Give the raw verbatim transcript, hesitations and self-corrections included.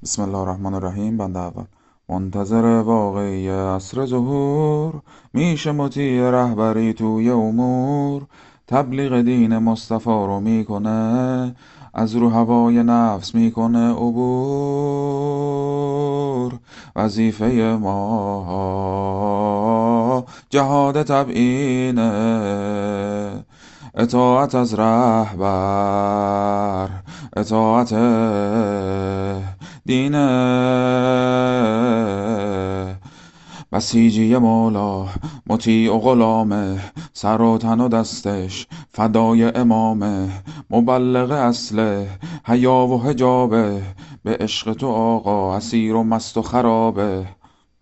بسم الله الرحمن الرحیم. بنده اول منتظر واقعی عصر ظهور، میشه مطیع رهبری توی امور. تبلیغ دین مصطفی رو میکنه، از رو هوای نفس میکنه عبور. وظیفه ما جهاد تبیینه، اطاعت از رهبر، اطاعت دینه. بسیجی مولا مطیع و غلامه، سر و تن و دستش فدای امامه. مبلغ اصله حیا و حجابه، به عشق تو آقا اسیر و مست و خرابه.